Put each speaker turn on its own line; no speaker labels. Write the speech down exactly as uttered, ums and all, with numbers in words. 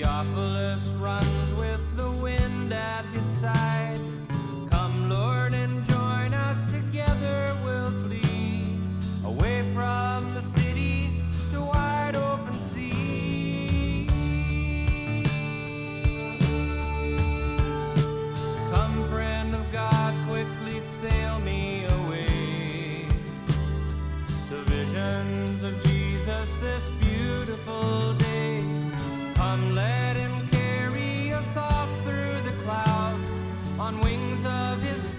Theophilus runs with the wind at his side. Come, Lord, and join us together, we'll flee away from the city to wide open sea. Come, friend of God, quickly sail me away to visions of Jesus this beautiful day. Come, let him carry us off through the clouds on wings of his